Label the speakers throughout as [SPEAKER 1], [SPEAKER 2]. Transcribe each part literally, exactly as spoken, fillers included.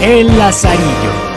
[SPEAKER 1] El Lazarillo.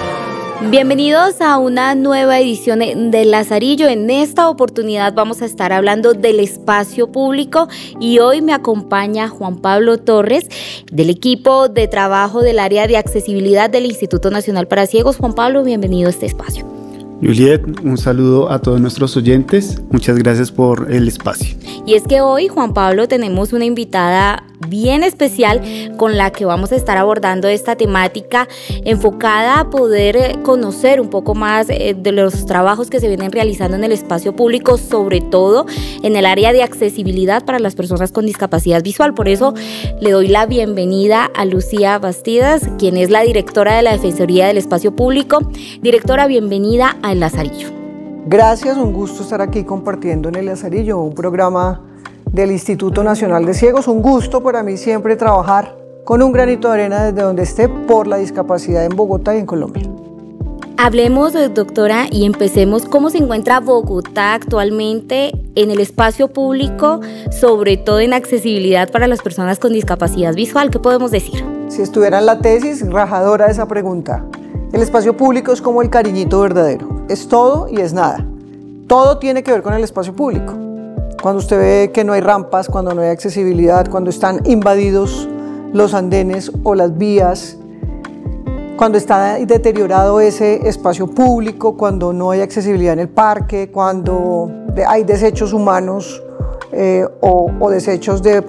[SPEAKER 2] Bienvenidos a una nueva edición de Lazarillo. En esta oportunidad vamos a estar hablando del espacio público y hoy me acompaña Juan Pablo Torres del equipo de trabajo del área de accesibilidad del Instituto Nacional para Ciegos. Juan Pablo, bienvenido a este espacio.
[SPEAKER 3] Juliet, un saludo a todos nuestros oyentes. Muchas gracias por el espacio.
[SPEAKER 2] Y es que hoy, Juan Pablo, tenemos una invitada bien especial con la que vamos a estar abordando esta temática enfocada a poder conocer un poco más de los trabajos que se vienen realizando en el espacio público, sobre todo en el área de accesibilidad para las personas con discapacidad visual. Por eso le doy la bienvenida a Lucía Bastidas, quien es la directora de la Defensoría del Espacio Público. Directora, bienvenida a El Lazarillo.
[SPEAKER 4] Gracias, un gusto estar aquí compartiendo en El Lazarillo, un programa del Instituto Nacional de Ciegos. Un gusto para mí siempre trabajar con un granito de arena desde donde esté por la discapacidad en Bogotá y en Colombia.
[SPEAKER 2] Hablemos, doctora, y empecemos. ¿Cómo se encuentra Bogotá actualmente en el espacio público, sobre todo en accesibilidad para las personas con discapacidad visual? ¿Qué podemos decir?
[SPEAKER 4] Si estuviera en la tesis, rajadora esa pregunta. El espacio público es como el cariñito verdadero. Es todo y es nada. Todo tiene que ver con el espacio público. Cuando usted ve que no hay rampas, cuando no hay accesibilidad, cuando están invadidos los andenes o las vías, cuando está deteriorado ese espacio público, cuando no hay accesibilidad en el parque, cuando hay desechos humanos eh, o, o desechos de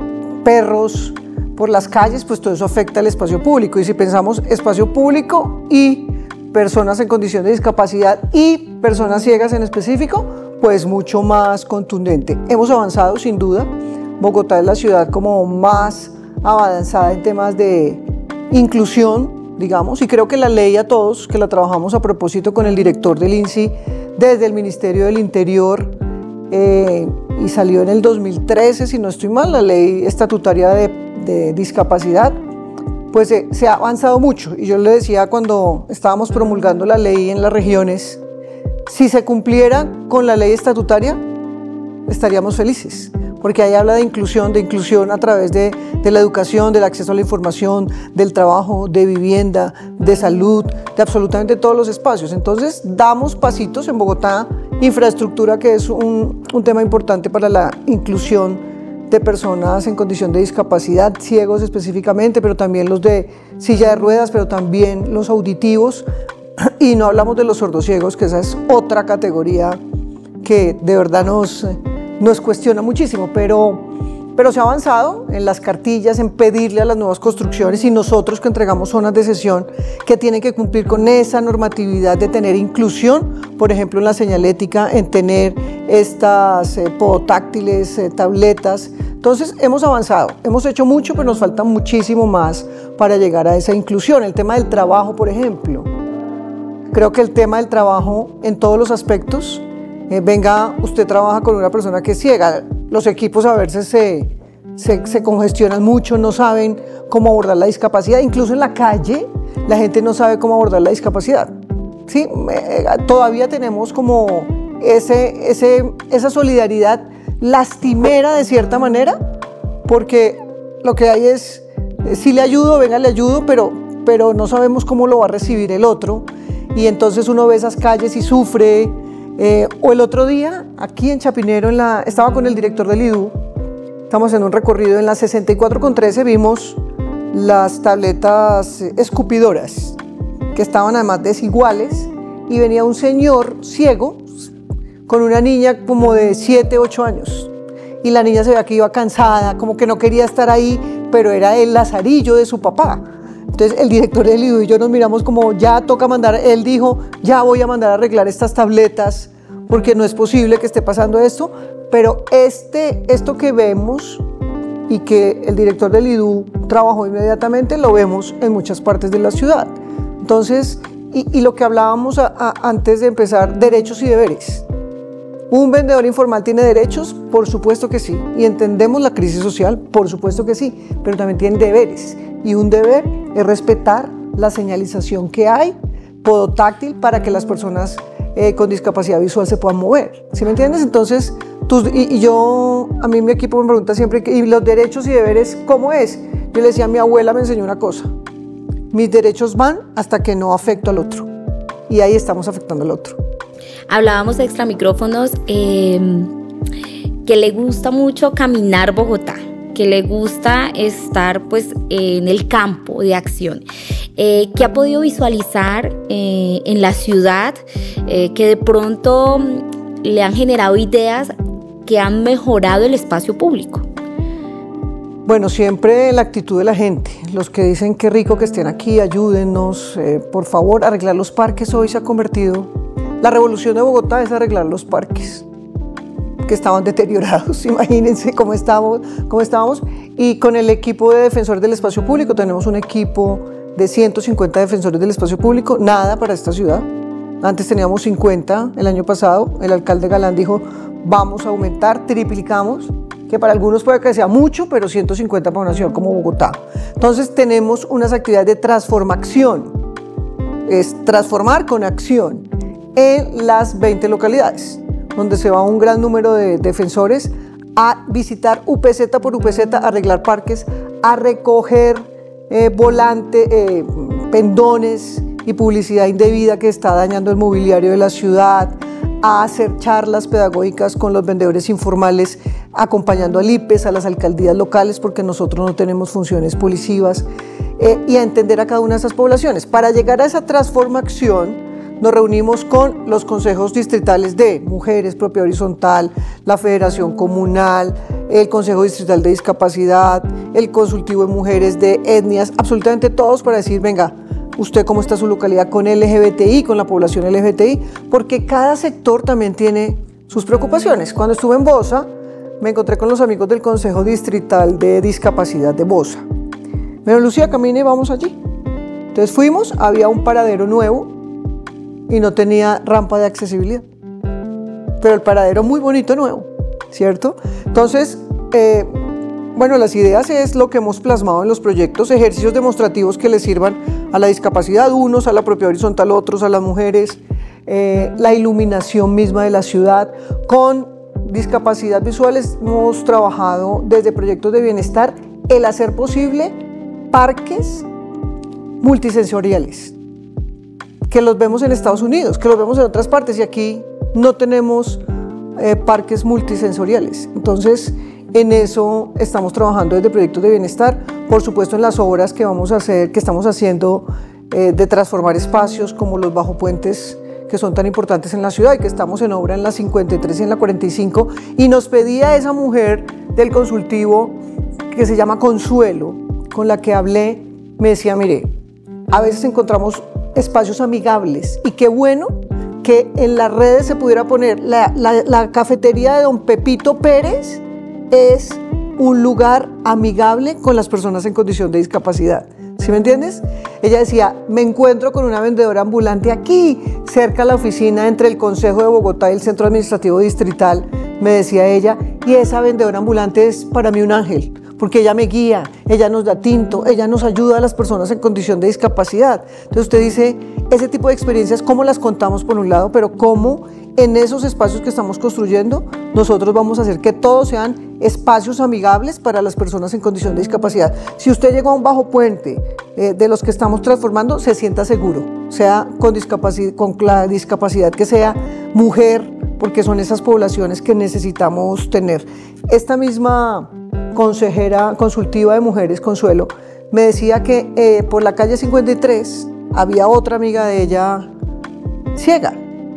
[SPEAKER 4] perros por las calles, pues todo eso afecta al espacio público. Y si pensamos espacio público y personas en condición de discapacidad y personas ciegas en específico, pues mucho más contundente. Hemos avanzado sin duda. Bogotá es la ciudad como más avanzada en temas de inclusión, digamos, y creo que la ley a todos, que la trabajamos a propósito con el director del I N S I desde el Ministerio del Interior, eh, y salió en el dos mil trece, si no estoy mal, la ley estatutaria de, de discapacidad, pues eh, se ha avanzado mucho. Y yo le decía cuando estábamos promulgando la ley en las regiones, si se cumpliera con la ley estatutaria, estaríamos felices, porque ahí habla de inclusión, de inclusión a través de, de la educación, del acceso a la información, del trabajo, de vivienda, de salud, de absolutamente todos los espacios. Entonces, damos pasitos en Bogotá, infraestructura, que es un, un tema importante para la inclusión de personas en condición de discapacidad, ciegos específicamente, pero también los de silla de ruedas, pero también los auditivos. Y no hablamos de los sordociegos, que esa es otra categoría que de verdad nos, nos cuestiona muchísimo, pero, pero se ha avanzado en las cartillas, en pedirle a las nuevas construcciones y nosotros que entregamos zonas de sesión que tienen que cumplir con esa normatividad de tener inclusión, por ejemplo en la señalética, en tener estas eh, podotáctiles, eh, tabletas. Entonces hemos avanzado, hemos hecho mucho, pero nos falta muchísimo más para llegar a esa inclusión. El tema del trabajo, por ejemplo. Creo que el tema del trabajo en todos los aspectos, eh, venga, usted trabaja con una persona que es ciega, los equipos a veces se, se, se congestionan mucho, no saben cómo abordar la discapacidad, incluso en la calle la gente no sabe cómo abordar la discapacidad. ¿Sí? Eh, todavía tenemos como ese, ese, esa solidaridad lastimera de cierta manera, porque lo que hay es, eh, sí le ayudo, venga, le ayudo, pero, pero no sabemos cómo lo va a recibir el otro. Y entonces uno ve esas calles y sufre. Eh, o el otro día, aquí en Chapinero, en la, estaba con el director del I D U, estamos en un recorrido en la sesenta y cuatro con trece, vimos las tabletas escupidoras, que estaban además desiguales, y venía un señor ciego con una niña como de siete, ocho años. Y la niña se veía que iba cansada, como que no quería estar ahí, pero era el lazarillo de su papá. Entonces el director del I D U y yo nos miramos como ya toca mandar, él dijo ya voy a mandar a arreglar estas tabletas porque no es posible que esté pasando esto, pero este, esto que vemos y que el director del I D U trabajó inmediatamente lo vemos en muchas partes de la ciudad. Entonces, y, y lo que hablábamos a, a, antes de empezar, derechos y deberes. ¿Un vendedor informal tiene derechos? Por supuesto que sí. ¿Y entendemos la crisis social? Por supuesto que sí, pero también tiene deberes. Y un deber es respetar la señalización que hay, podotáctil, para que las personas eh, con discapacidad visual se puedan mover. ¿Sí me entiendes? Entonces, tus, y, y yo, a mí mi equipo me pregunta siempre, ¿y los derechos y deberes cómo es? Yo le decía, mi abuela me enseñó una cosa, mis derechos van hasta que no afecto al otro. Y ahí estamos afectando al otro.
[SPEAKER 2] Hablábamos de extra micrófonos eh, que le gusta mucho caminar Bogotá, que le gusta estar pues en el campo de acción, eh, que ha podido visualizar eh, en la ciudad, eh, que de pronto le han generado ideas que han mejorado el espacio público.
[SPEAKER 4] Bueno, siempre la actitud de la gente, los que dicen qué rico que estén aquí, ayúdennos, eh, por favor, arreglar los parques hoy se ha convertido, la revolución de Bogotá es arreglar los parques, que estaban deteriorados, imagínense cómo estábamos, cómo estábamos, y con el equipo de defensores del espacio público, tenemos un equipo de ciento cincuenta defensores del espacio público, nada para esta ciudad, antes teníamos cincuenta el año pasado, el alcalde Galán dijo, vamos a aumentar, triplicamos, que para algunos puede que sea mucho, pero ciento cincuenta para una ciudad como Bogotá. Entonces tenemos unas actividades de transformación, es transformar con acción en las veinte localidades, donde se va un gran número de defensores a visitar U P Z por U P Z, a arreglar parques, a recoger eh, volante, eh, pendones y publicidad indebida que está dañando el mobiliario de la ciudad, a hacer charlas pedagógicas con los vendedores informales, acompañando al I P E S, a las alcaldías locales, porque nosotros no tenemos funciones policivas, eh, y a entender a cada una de esas poblaciones. Para llegar a esa transformación, nos reunimos con los consejos distritales de Mujeres, Propiedad Horizontal, la Federación Comunal, el Consejo Distrital de Discapacidad, el Consultivo de Mujeres de Etnias, absolutamente todos para decir, venga, usted cómo está su localidad con L G B T I, con la población L G B T I, porque cada sector también tiene sus preocupaciones. Cuando estuve en Bosa, me encontré con los amigos del Consejo Distrital de Discapacidad de Bosa. Me dijeron, Lucía, camine y vamos allí. Entonces fuimos, había un paradero nuevo y no tenía rampa de accesibilidad, pero el paradero muy bonito nuevo, ¿cierto? Entonces, eh, bueno, las ideas es lo que hemos plasmado en los proyectos, ejercicios demostrativos que les sirvan a la discapacidad, unos, a la propiedad horizontal, otros, a las mujeres, eh, la iluminación misma de la ciudad. Con discapacidad visuales hemos trabajado desde proyectos de bienestar el hacer posible parques multisensoriales, que los vemos en Estados Unidos, que los vemos en otras partes, y aquí no tenemos eh, parques multisensoriales. Entonces, en eso estamos trabajando desde proyectos de bienestar, por supuesto en las obras que vamos a hacer, que estamos haciendo eh, de transformar espacios como los bajopuentes que son tan importantes en la ciudad, y que estamos en obra en la cincuenta y tres y en la cuarenta y cinco, y nos pedía esa mujer del consultivo que se llama Consuelo, con la que hablé, me decía, mire, a veces encontramos espacios amigables, y qué bueno que en las redes se pudiera poner la, la, la cafetería de don Pepito Pérez es un lugar amigable con las personas en condición de discapacidad. ¿Sí me entiendes? Ella decía, me encuentro con una vendedora ambulante aquí, cerca a la oficina entre el Consejo de Bogotá y el Centro Administrativo Distrital, me decía ella, y esa vendedora ambulante es para mí un ángel, porque ella me guía, ella nos da tinto, ella nos ayuda a las personas en condición de discapacidad. Entonces usted dice, ese tipo de experiencias, ¿cómo las contamos por un lado? Pero ¿cómo en esos espacios que estamos construyendo nosotros vamos a hacer que todos sean espacios amigables para las personas en condición de discapacidad? Si usted llegó a un bajo puente eh, de los que estamos transformando, se sienta seguro, sea con, discapacidad, con la discapacidad que sea, mujer, porque son esas poblaciones que necesitamos tener. Esta misma consejera consultiva de mujeres, Consuelo, me decía que eh, por la calle cincuenta y tres había otra amiga de ella ciega,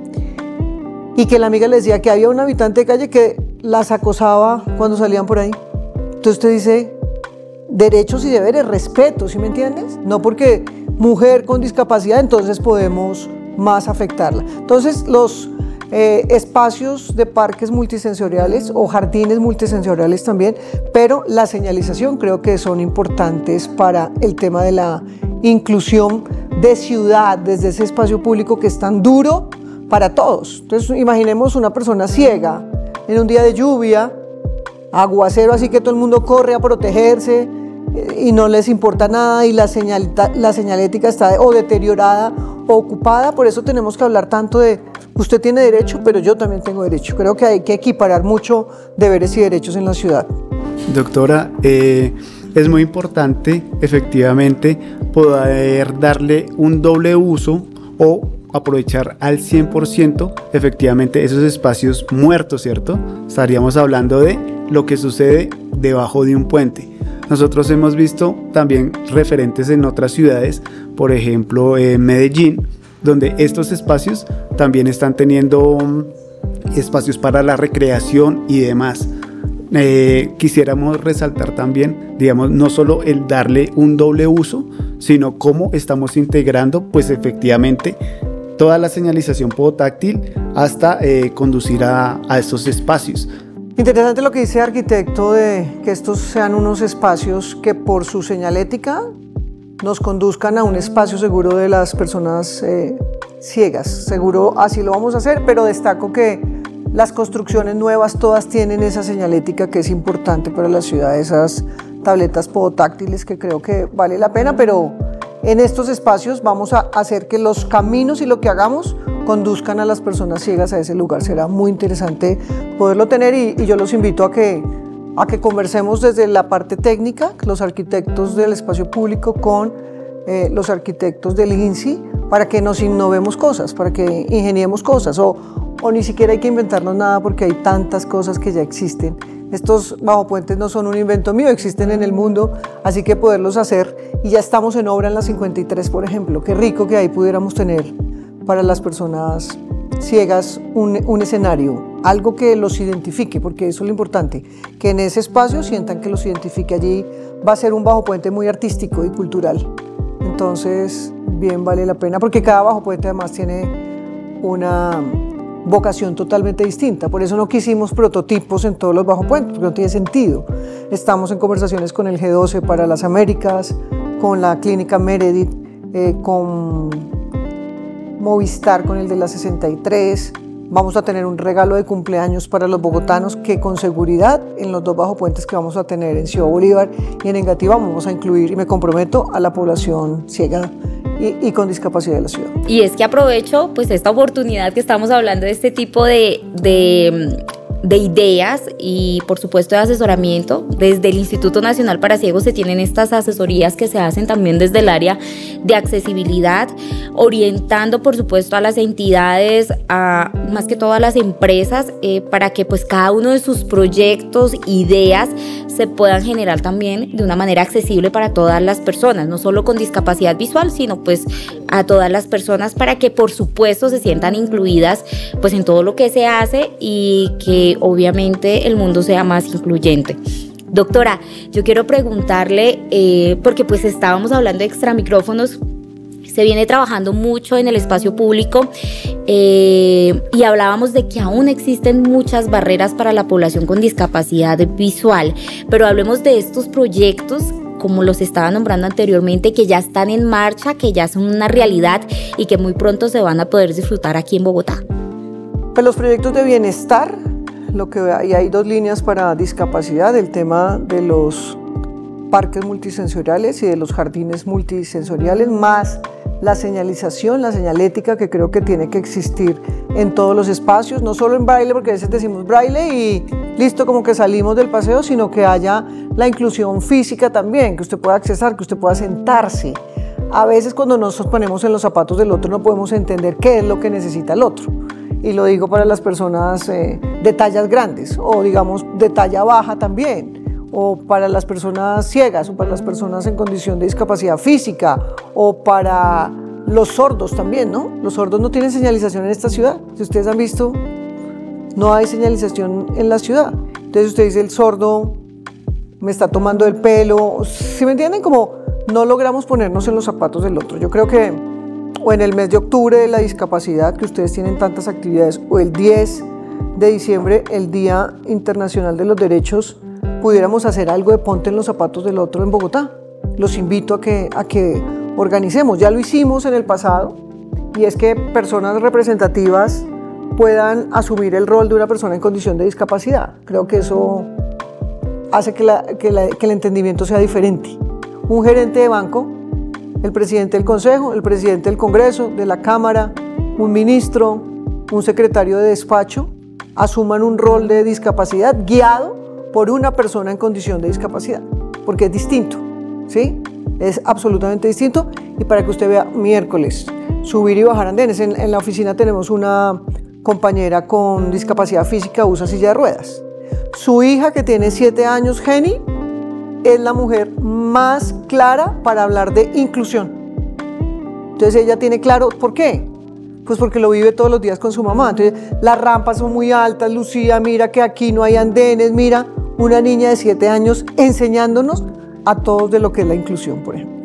[SPEAKER 4] y que la amiga le decía que había un habitante de calle que las acosaba cuando salían por ahí. Entonces usted dice, derechos y deberes, respeto, ¿sí me entiendes? No porque mujer con discapacidad, entonces podemos más afectarla. Entonces los eh, espacios de parques multisensoriales o jardines multisensoriales también, pero la señalización creo que son importantes para el tema de la inclusión de ciudad desde ese espacio público que es tan duro para todos. Entonces imaginemos una persona ciega en un día de lluvia, aguacero, así que todo el mundo corre a protegerse eh, y no les importa nada, y la, señal, la señalética está o deteriorada o ocupada. Por eso tenemos que hablar tanto de usted tiene derecho, pero yo también tengo derecho. Creo que hay que equiparar mucho deberes y derechos en la ciudad.
[SPEAKER 3] Doctora, eh, es muy importante efectivamente poder darle un doble uso o aprovechar al cien por ciento efectivamente esos espacios muertos, ¿cierto? Estaríamos hablando de lo que sucede debajo de un puente. Nosotros hemos visto también referentes en otras ciudades, por ejemplo en Medellín, donde estos espacios también están teniendo espacios para la recreación y demás. Eh, quisiéramos resaltar también, digamos, no solo el darle un doble uso, sino cómo estamos integrando, pues efectivamente, toda la señalización podotáctil hasta eh, conducir a, a estos espacios.
[SPEAKER 4] Interesante lo que dice el arquitecto de que estos sean unos espacios que por su señalética nos conduzcan a un espacio seguro de las personas eh, ciegas. Seguro así lo vamos a hacer, pero destaco que las construcciones nuevas todas tienen esa señalética que es importante para la ciudad, esas tabletas podotáctiles que creo que vale la pena, pero en estos espacios vamos a hacer que los caminos y lo que hagamos conduzcan a las personas ciegas a ese lugar. Será muy interesante poderlo tener y, y yo los invito a que, a que conversemos desde la parte técnica, los arquitectos del espacio público con eh, los arquitectos del I N S I, para que nos innovemos cosas, para que ingeniemos cosas, o, o ni siquiera hay que inventarnos nada porque hay tantas cosas que ya existen. Estos bajopuentes no son un invento mío, existen en el mundo, así que poderlos hacer, y ya estamos en obra en la cincuenta y tres, por ejemplo. Qué rico que ahí pudiéramos tener para las personas ciegas un, un escenario, algo que los identifique, porque eso es lo importante, que en ese espacio sientan que los identifique. Allí va a ser un bajopuente muy artístico y cultural. Entonces, bien vale la pena, porque cada bajopuente además tiene una vocación totalmente distinta. Por eso no quisimos prototipos en todos los bajopuentes, porque no tiene sentido. Estamos en conversaciones con el G doce para las Américas, con la clínica Meredith, eh, con Movistar, con el de la sesenta y tres. Vamos a tener un regalo de cumpleaños para los bogotanos que con seguridad en los dos bajopuentes que vamos a tener en Ciudad Bolívar y en Engativá vamos a incluir, y me comprometo, a la población ciega y, y con discapacidad de la ciudad.
[SPEAKER 2] Y es que aprovecho pues esta oportunidad que estamos hablando de este tipo de, de, de ideas y por supuesto de asesoramiento. Desde el Instituto Nacional para Ciegos se tienen estas asesorías que se hacen también desde el área de accesibilidad, orientando por supuesto a las entidades, a más que todo a las empresas, eh, para que pues cada uno de sus proyectos, ideas se puedan generar también de una manera accesible para todas las personas, no solo con discapacidad visual, sino pues a todas las personas, para que por supuesto se sientan incluidas pues en todo lo que se hace y que obviamente el mundo sea más incluyente. Doctora, yo quiero preguntarle, eh, porque pues estábamos hablando de extra micrófonos, se viene trabajando mucho en el espacio público eh, y hablábamos de que aún existen muchas barreras para la población con discapacidad visual, pero hablemos de estos proyectos, como los estaba nombrando anteriormente, que ya están en marcha, que ya son una realidad y que muy pronto se van a poder disfrutar aquí en Bogotá.
[SPEAKER 4] Pues los proyectos de bienestar, lo que hay, hay dos líneas para discapacidad, el tema de los parques multisensoriales y de los jardines multisensoriales, más la señalización, la señalética, que creo que tiene que existir en todos los espacios, no solo en braille, porque a veces decimos braille y listo, como que salimos del paseo, sino que haya la inclusión física también, que usted pueda accesar, que usted pueda sentarse. A veces cuando nos ponemos en los zapatos del otro no podemos entender qué es lo que necesita el otro. Y lo digo para las personas eh, de tallas grandes o digamos de talla baja también, o para las personas ciegas, o para las personas en condición de discapacidad física, o para los sordos también, ¿no? Los sordos no tienen señalización en esta ciudad. Si ustedes han visto, no hay señalización en la ciudad. Entonces usted dice, el sordo me está tomando el pelo. ¿Sí me entienden? Como no logramos ponernos en los zapatos del otro. Yo creo que o en el mes de octubre de la discapacidad, que ustedes tienen tantas actividades, o el diez de diciembre, el Día Internacional de los Derechos, pudiéramos hacer algo de ponte en los zapatos del otro en Bogotá. Los invito a que, a que organicemos. Ya lo hicimos en el pasado, y es que personas representativas puedan asumir el rol de una persona en condición de discapacidad. Creo que eso hace que, la, que, la, que el entendimiento sea diferente. Un gerente de banco, el presidente del consejo, el presidente del congreso, de la cámara, un ministro, un secretario de despacho, asuman un rol de discapacidad guiado por una persona en condición de discapacidad, porque es distinto, ¿sí? es absolutamente distinto. Y para que usted vea, miércoles, subir y bajar andenes. En, en la oficina tenemos una compañera con discapacidad física, usa silla de ruedas. Su hija, que tiene siete años, Jenny, es la mujer más clara para hablar de inclusión. Entonces ella tiene claro, ¿por qué? Pues porque lo vive todos los días con su mamá. Entonces las rampas son muy altas, Lucía, mira que aquí no hay andenes, mira, una niña de siete años enseñándonos a todos de lo que es la inclusión, por ejemplo.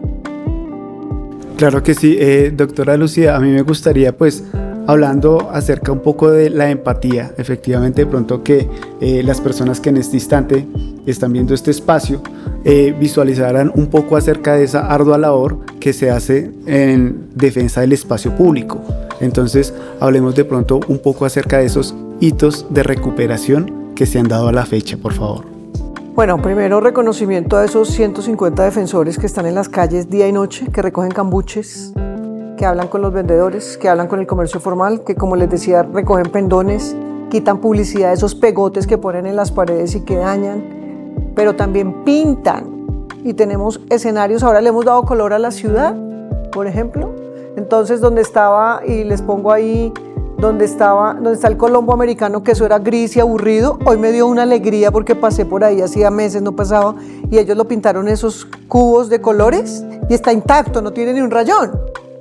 [SPEAKER 3] Claro que sí, eh, doctora Lucía, a mí me gustaría pues hablando acerca un poco de la empatía, efectivamente de pronto que eh, las personas que en este instante están viendo este espacio eh, visualizaran un poco acerca de esa ardua labor que se hace en defensa del espacio público. Entonces hablemos de pronto un poco acerca de esos hitos de recuperación que se han dado a la fecha, por favor.
[SPEAKER 4] Bueno, primero reconocimiento a esos ciento cincuenta defensores que están en las calles día y noche, que recogen cambuches, que hablan con los vendedores, que hablan con el comercio formal, que como les decía recogen pendones, quitan publicidad, esos pegotes que ponen en las paredes y que dañan, pero también pintan. Y tenemos escenarios, ahora le hemos dado color a la ciudad, por ejemplo. Entonces donde estaba, y les pongo ahí, donde estaba, donde está el Colombo americano, que eso era gris y aburrido, hoy me dio una alegría porque pasé por ahí, hacía meses no pasaba, y ellos lo pintaron esos cubos de colores y está intacto, no tiene ni un rayón.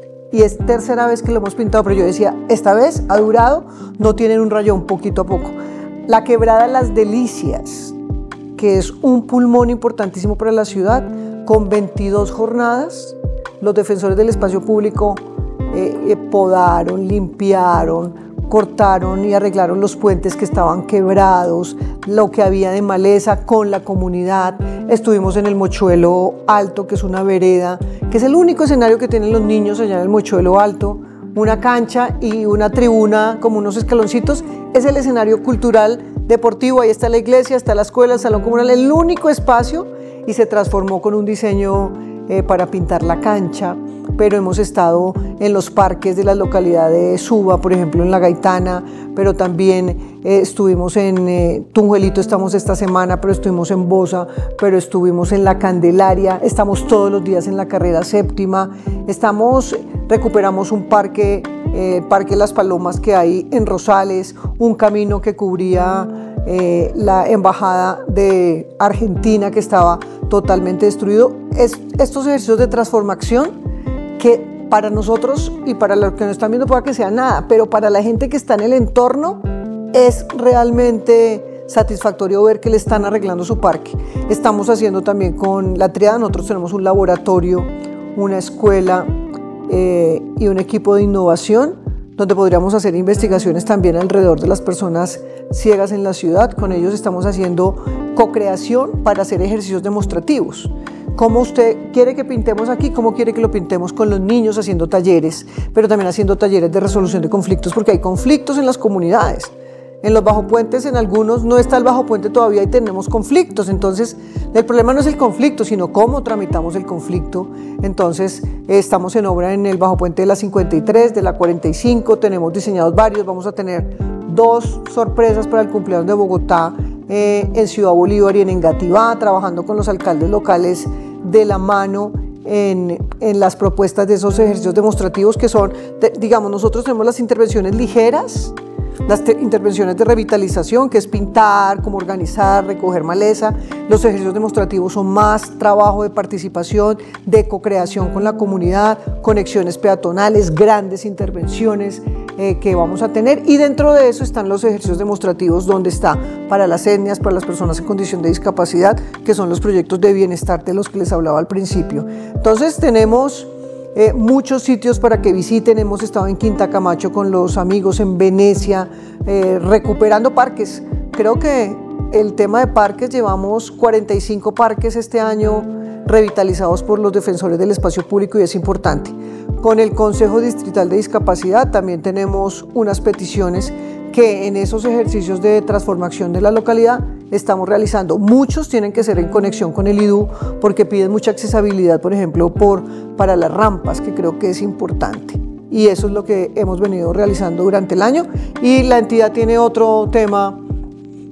[SPEAKER 4] Y es tercera vez que lo hemos pintado, pero yo decía, esta vez ha durado, no tienen un rayón, poquito a poco. La quebrada Las Delicias, que es un pulmón importantísimo para la ciudad, con veintidós jornadas, los defensores del espacio público eh, eh, podaron, limpiaron, cortaron y arreglaron los puentes que estaban quebrados, lo que había de maleza con la comunidad. Estuvimos en el Mochuelo Alto, que es una vereda, que es el único escenario que tienen los niños allá en el Mochuelo Alto, una cancha y una tribuna, como unos escaloncitos. Es el escenario cultural deportivo, ahí está la iglesia, está la escuela, el salón comunal, el único espacio, y se transformó con un diseño eh, para pintar la cancha. Pero hemos estado en los parques de la localidad de Suba, por ejemplo en La Gaitana, pero también eh, estuvimos en eh, Tunjuelito, estamos esta semana, pero estuvimos en Bosa, pero estuvimos en La Candelaria, estamos todos los días en la carrera séptima, estamos, recuperamos un parque, eh, Parque Las Palomas que hay en Rosales, un camino que cubría eh, la embajada de Argentina que estaba totalmente destruido. Es, estos ejercicios de transformación que para nosotros y para los que nos están viendo pueda que sea nada, pero para la gente que está en el entorno es realmente satisfactorio ver que le están arreglando su parque. Estamos haciendo también con la Triada, nosotros tenemos un laboratorio, una escuela eh, y un equipo de innovación donde podríamos hacer investigaciones también alrededor de las personas ciegas en la ciudad. Con ellos estamos haciendo co-creación para hacer ejercicios demostrativos. ¿Cómo usted quiere que pintemos aquí? ¿Cómo quiere que lo pintemos con los niños haciendo talleres? Pero también haciendo talleres de resolución de conflictos, porque hay conflictos en las comunidades. En los bajopuentes, en algunos no está el bajopuente todavía y tenemos conflictos. Entonces, el problema no es el conflicto, sino cómo tramitamos el conflicto. Entonces, estamos en obra en el bajopuente de la cincuenta y tres, de la cuarenta y cinco, tenemos diseñados varios. Vamos a tener dos sorpresas para el cumpleaños de Bogotá eh, en Ciudad Bolívar y en Engativá, trabajando con los alcaldes locales de la mano en, en las propuestas de esos ejercicios demostrativos que son, de, digamos, nosotros tenemos las intervenciones ligeras, las intervenciones de revitalización, que es pintar, cómo organizar, recoger maleza. Los ejercicios demostrativos son más trabajo de participación, de co-creación con la comunidad, conexiones peatonales, grandes intervenciones eh, que vamos a tener. Y dentro de eso están los ejercicios demostrativos, donde está para las etnias, para las personas en condición de discapacidad, que son los proyectos de bienestar de los que les hablaba al principio. Entonces tenemos Eh, muchos sitios para que visiten. Hemos estado en Quinta Camacho con los amigos, en Venecia, eh, recuperando parques. Creo que el tema de parques, llevamos cuarenta y cinco parques este año revitalizados por los defensores del espacio público y es importante. Con el Consejo Distrital de Discapacidad también tenemos unas peticiones que en esos ejercicios de transformación de la localidad estamos realizando. Muchos tienen que ser en conexión con el I D U porque piden mucha accesibilidad, por ejemplo, por, para las rampas, que creo que es importante. Y eso es lo que hemos venido realizando durante el año. Y la entidad tiene otro tema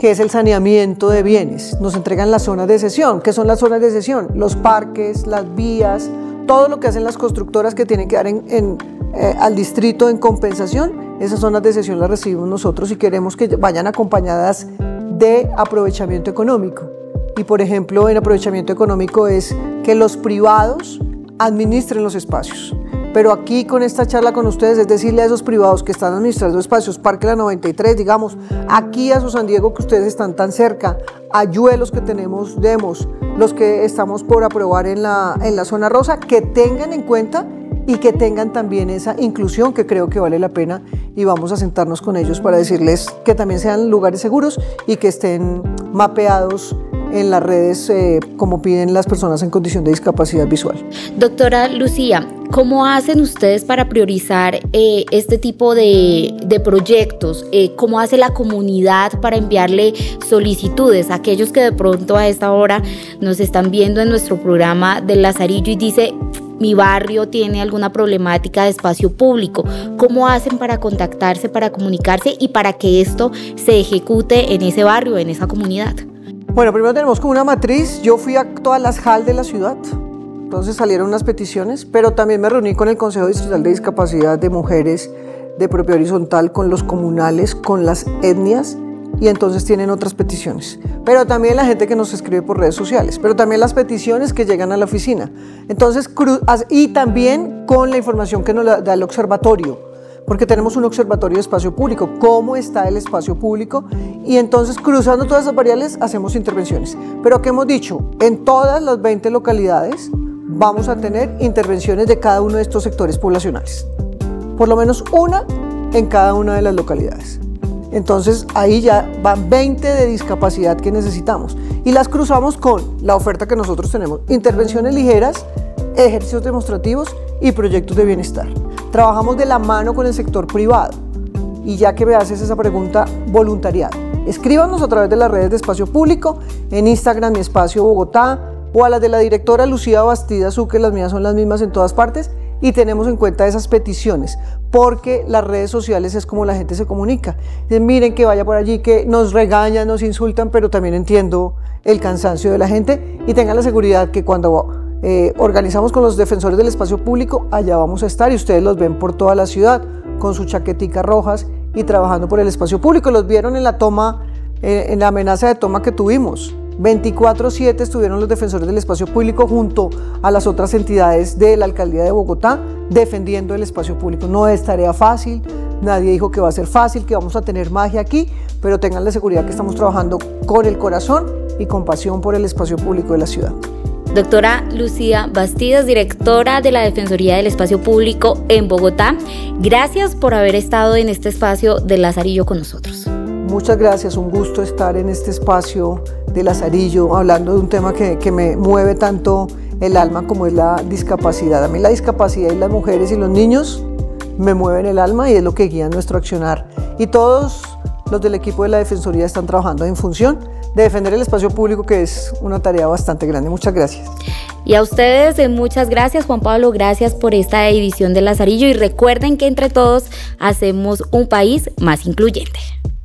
[SPEAKER 4] que es el saneamiento de bienes. Nos entregan las zonas de cesión. ¿Qué son las zonas de cesión? Los parques, las vías, todo lo que hacen las constructoras que tienen que dar en, en, eh, al distrito en compensación. Esas zonas de cesión las recibimos nosotros y queremos que vayan acompañadas de aprovechamiento económico. Y por ejemplo, en aprovechamiento económico es que los privados administren los espacios. Pero aquí con esta charla con ustedes es decirle a esos privados que están administrando espacios, Parque La noventa y tres, digamos, aquí a su San Diego que ustedes están tan cerca, Ayuelos que tenemos, Demos, los que estamos por aprobar en la, en la zona rosa, que tengan en cuenta y que tengan también esa inclusión que creo que vale la pena, y vamos a sentarnos con ellos para decirles que también sean lugares seguros y que estén mapeados en las redes eh, como piden las personas en condición de discapacidad visual.
[SPEAKER 2] Doctora Lucía, ¿cómo hacen ustedes para priorizar eh, este tipo de, de proyectos? Eh, ¿Cómo hace la comunidad para enviarle solicitudes a aquellos que de pronto a esta hora nos están viendo en nuestro programa del Lazarillo y dice, mi barrio tiene alguna problemática de espacio público? ¿Cómo hacen para contactarse, para comunicarse y para que esto se ejecute en ese barrio, en esa comunidad?
[SPEAKER 4] Bueno, primero tenemos como una matriz. Yo fui a todas las H A L de la ciudad, entonces salieron unas peticiones, pero también me reuní con el Consejo Distrital de Discapacidad de Mujeres de Propia Horizontal, con los comunales, con las etnias, y entonces tienen otras peticiones. Pero también la gente que nos escribe por redes sociales, pero también las peticiones que llegan a la oficina. Entonces, y también con la información que nos da el observatorio, porque tenemos un observatorio de espacio público, cómo está el espacio público, y entonces cruzando todas esas variables hacemos intervenciones. Pero ¿qué hemos dicho? En todas las veinte localidades vamos a tener intervenciones de cada uno de estos sectores poblacionales, por lo menos una en cada una de las localidades. Entonces ahí ya van veinte de discapacidad que necesitamos y las cruzamos con la oferta que nosotros tenemos: intervenciones ligeras, ejercicios demostrativos y proyectos de bienestar. Trabajamos de la mano con el sector privado, y ya que me haces esa pregunta, voluntariado. Escríbanos a través de las redes de Espacio Público, en Instagram, Mi Espacio Bogotá, o a las de la directora Lucía Bastidas, que las mías son las mismas en todas partes, y tenemos en cuenta esas peticiones, porque las redes sociales es como la gente se comunica. Dicen, miren que vaya por allí, que nos regañan, nos insultan, pero también entiendo el cansancio de la gente, y tengan la seguridad que cuando Eh, organizamos con los defensores del espacio público, allá vamos a estar, y ustedes los ven por toda la ciudad con sus chaqueticas rojas y trabajando por el espacio público. Los vieron en la toma, eh, en la amenaza de toma que tuvimos. veinticuatro siete estuvieron los defensores del espacio público junto a las otras entidades de la alcaldía de Bogotá defendiendo el espacio público. No es tarea fácil, nadie dijo que va a ser fácil, que vamos a tener magia aquí, pero tengan la seguridad que estamos trabajando con el corazón y con pasión por el espacio público de la ciudad.
[SPEAKER 2] Doctora Lucía Bastidas, directora de la Defensoría del Espacio Público en Bogotá, gracias por haber estado en este espacio de Lazarillo con nosotros.
[SPEAKER 4] Muchas gracias, un gusto estar en este espacio de Lazarillo, hablando de un tema que, que me mueve tanto el alma como es la discapacidad. A mí la discapacidad y las mujeres y los niños me mueven el alma y es lo que guía nuestro accionar. Y todos los del equipo de la Defensoría están trabajando en función de defender el espacio público, que es una tarea bastante grande. Muchas gracias.
[SPEAKER 2] Y a ustedes, muchas gracias, Juan Pablo, gracias por esta edición de Lazarillo, y recuerden que entre todos hacemos un país más incluyente.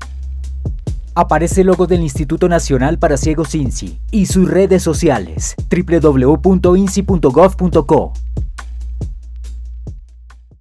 [SPEAKER 1] Aparece el logo del Instituto Nacional para Ciegos INSI y sus redes sociales: doble u doble u doble u punto insi punto gov punto co.